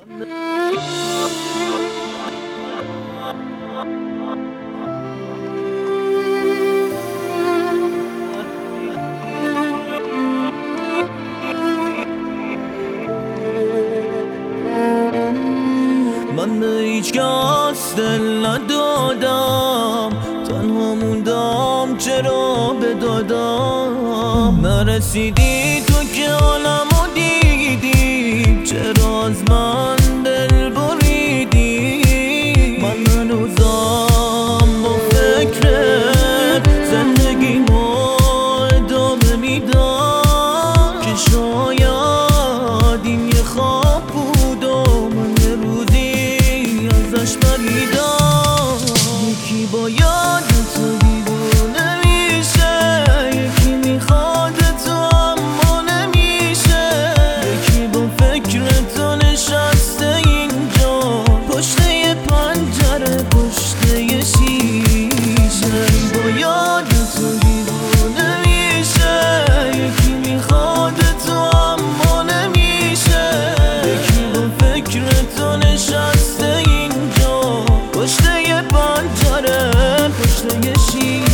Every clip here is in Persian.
من به هیچ کس دل ندادم، تنها موندم چرا بدادم. نرسیدی تو که عالمو دیدی، چرا از من دل بریدی؟ من هنوزم با فکرت زندگیمو ادامه میدم، که شاید این یه خواب بود و من یه روزی ازش پریدم. یکی باید تو دیوونه میشه، یکی میخواد تو اما نمیشه، یکی با فکر تو نشسته اینجا پشت یه پنجره، پشت یه شیشه. باید تو دیوونه میشه، یکی میخواد تو اما نمیشه، یکی با فکر تو نشسته اینجا پشت یه پنجره، پشت یه شیشه.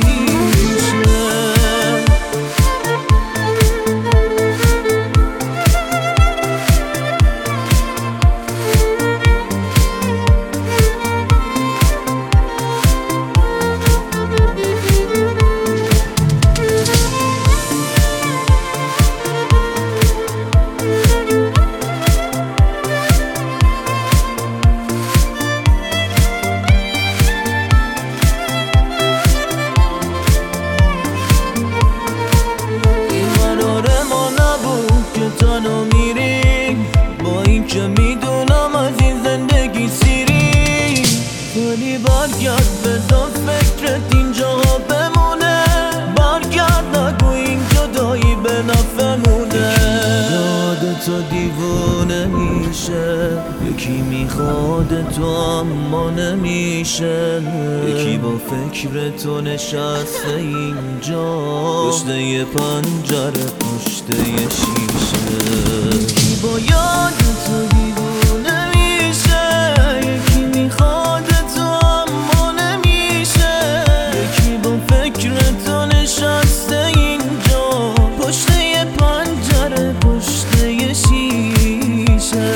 تنها میری با این که میدونم از این زندگی سیری، ولی برگرد بذار فکرت اینجا بمونه، برگرد نگو این جدایی به نفعمونه. یاد تو دیوونه میشه، یکی میخواد تو اما نمیشه، یکی با فکر تو نشسته اینجا پشت یه پنجره، پشت یه شیشه. یکی باید تو دیوونه میشه، یکی میخواد تو اما نمیشه، یکی با فکر تو نشسته اینجا پشت یه پنجره، پشت یه شیشه.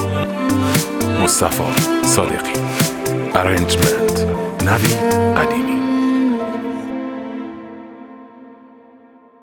مصطفی صادقی، ارنجمنت نوید قدیمی.